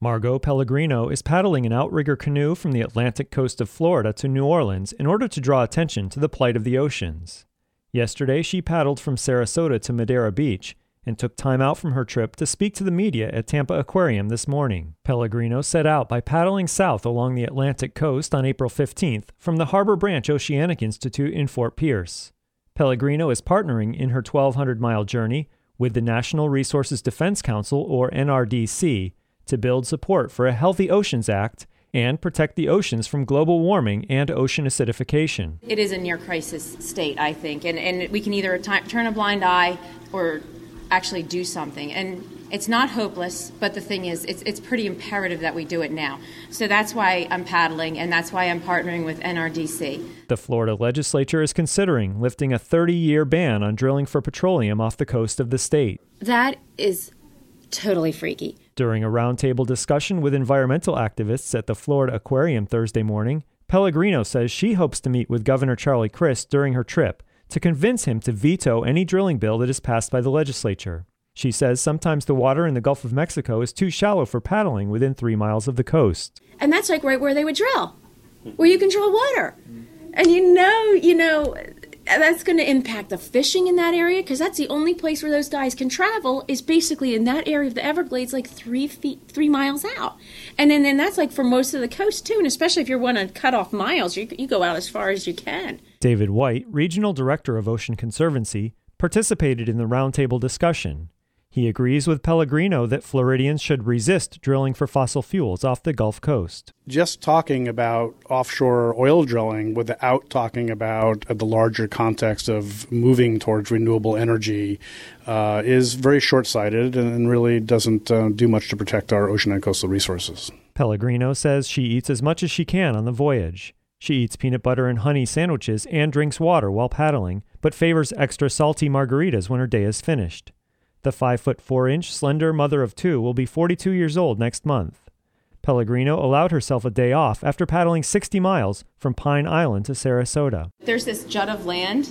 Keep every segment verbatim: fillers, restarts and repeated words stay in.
Margot Pellegrino is paddling an outrigger canoe from the Atlantic coast of Florida to New Orleans in order to draw attention to the plight of the oceans. Yesterday, she paddled from Sarasota to Madeira Beach and took time out from her trip to speak to the media at Tampa Aquarium this morning. Pellegrino set out by paddling south along the Atlantic coast on April fifteenth from the Harbor Branch Oceanic Institute in Fort Pierce. Pellegrino is partnering in her twelve hundred mile journey with the National Resources Defense Council, or N R D C, to build support for a Healthy Oceans Act and protect the oceans from global warming and ocean acidification. It is a near-crisis state, I think, and, and we can either t- turn a blind eye or actually do something. And it's not hopeless, but the thing is, it's it's pretty imperative that we do it now. So that's why I'm paddling, and that's why I'm partnering with N R D C. The Florida legislature is considering lifting a thirty-year ban on drilling for petroleum off the coast of the state. That is totally freaky. During a roundtable discussion with environmental activists at the Florida Aquarium Thursday morning, Pellegrino says she hopes to meet with Governor Charlie Crist during her trip to convince him to veto any drilling bill that is passed by the legislature. She says sometimes the water in the Gulf of Mexico is too shallow for paddling within three miles of the coast. And that's like right where they would drill, where you control water. And you know, you know, that's going to impact the fishing in that area, because that's the only place where those guys can travel is basically in that area of the Everglades, like three feet, three miles out. And then, then that's like for most of the coast too, and especially if you want to cut off miles, you, you go out as far as you can. David White, Regional Director of Ocean Conservancy, participated in the roundtable discussion. He agrees with Pellegrino that Floridians should resist drilling for fossil fuels off the Gulf Coast. Just talking about offshore oil drilling without talking about the larger context of moving towards renewable energy uh, is very short-sighted and really doesn't uh, do much to protect our ocean and coastal resources. Pellegrino says she eats as much as she can on the voyage. She eats peanut butter and honey sandwiches and drinks water while paddling, but favors extra salty margaritas when her day is finished. The five foot four inch slender mother of two will be forty-two years old next month. Pellegrino allowed herself a day off after paddling sixty miles from Pine Island to Sarasota. There's this jut of land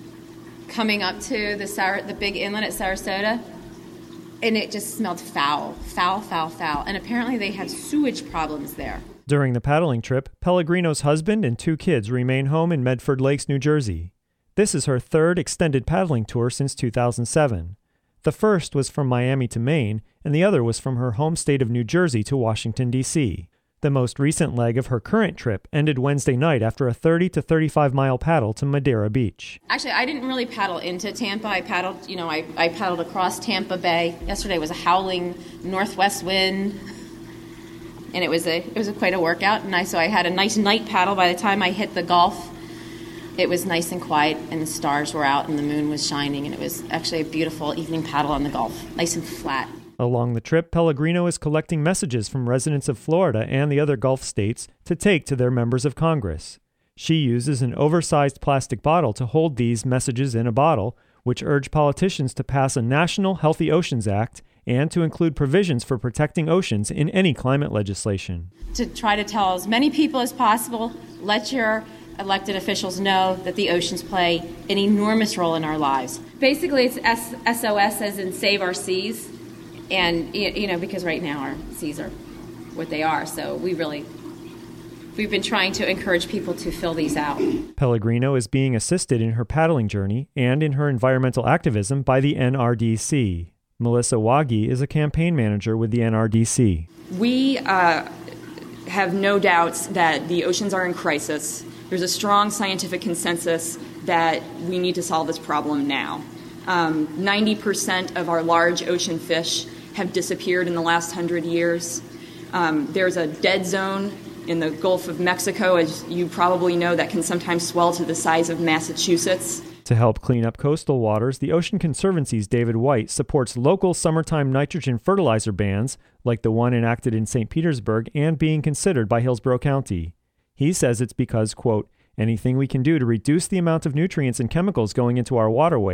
coming up to the Sar- the big inlet at Sarasota, and it just smelled foul, foul, foul, foul. And apparently they have sewage problems there. During the paddling trip, Pellegrino's husband and two kids remain home in Medford Lakes, New Jersey. This is her third extended paddling tour since two thousand seven. The first was from Miami to Maine, and the other was from her home state of New Jersey to Washington, D C The most recent leg of her current trip ended Wednesday night after a thirty to thirty-five mile paddle to Madeira Beach. Actually, I didn't really paddle into Tampa. I paddled, you know, I, I paddled across Tampa Bay. Yesterday was a howling northwest wind, and it was a it was a, quite a workout. And I so I had a nice night paddle. By the time I hit the Gulf, it was nice and quiet, and the stars were out, and the moon was shining, and it was actually a beautiful evening paddle on the Gulf, nice and flat. Along the trip, Pellegrino is collecting messages from residents of Florida and the other Gulf states to take to their members of Congress. She uses an oversized plastic bottle to hold these messages in a bottle, which urge politicians to pass a National Healthy Oceans Act and to include provisions for protecting oceans in any climate legislation. To try to tell as many people as possible, let your elected officials know that the oceans play an enormous role in our lives. Basically, it's S O S as in save our seas. And, you know, because right now our seas are what they are. So we really, we've been trying to encourage people to fill these out. Pellegrino is being assisted in her paddling journey and in her environmental activism by the N R D C. Melissa Wagi is a campaign manager with the N R D C. We uh, have no doubts that the oceans are in crisis. There's a strong scientific consensus that we need to solve this problem now. Um, ninety percent of our large ocean fish have disappeared in the last hundred years. Um, there's a dead zone in the Gulf of Mexico, as you probably know, that can sometimes swell to the size of Massachusetts. To help clean up coastal waters, the Ocean Conservancy's David White supports local summertime nitrogen fertilizer bans, like the one enacted in Saint Petersburg and being considered by Hillsborough County. He says it's because, quote, anything we can do to reduce the amount of nutrients and chemicals going into our waterways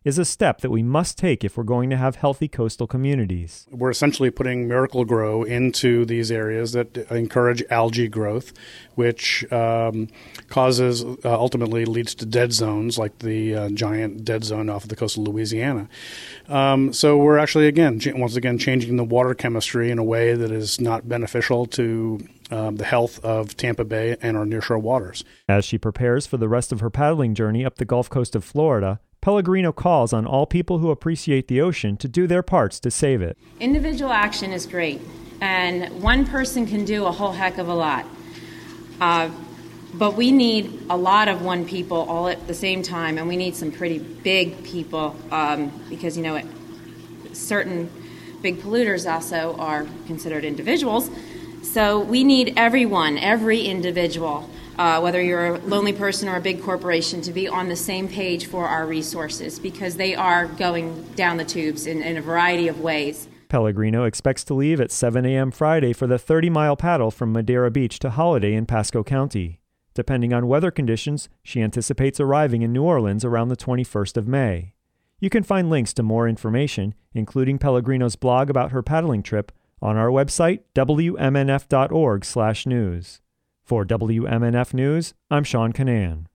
is a step that we must take if we're going to have healthy coastal communities. We're essentially putting Miracle-Gro into these areas that encourage algae growth, which um, causes, uh, ultimately leads to dead zones, like the uh, giant dead zone off of the coast of Louisiana. Um, so we're actually, again, ch- once again, changing the water chemistry in a way that is not beneficial to um, the health of Tampa Bay and our nearshore waters. As she prepares for the rest of her paddling journey up the Gulf Coast of Florida, Pellegrino calls on all people who appreciate the ocean to do their parts to save it. Individual action is great, and one person can do a whole heck of a lot. Uh, but we need a lot of one people all at the same time, and we need some pretty big people um, because, you know, it, certain big polluters also are considered individuals. So we need everyone, every individual, Uh, whether you're a lonely person or a big corporation, to be on the same page for our resources, because they are going down the tubes in, in a variety of ways. Pellegrino expects to leave at seven a.m. Friday for the thirty-mile paddle from Madeira Beach to Holiday in Pasco County. Depending on weather conditions, she anticipates arriving in New Orleans around the twenty-first of May. You can find links to more information, including Pellegrino's blog about her paddling trip, on our website, w m n f dot org slash news. For W M N F News, I'm Sean Canan.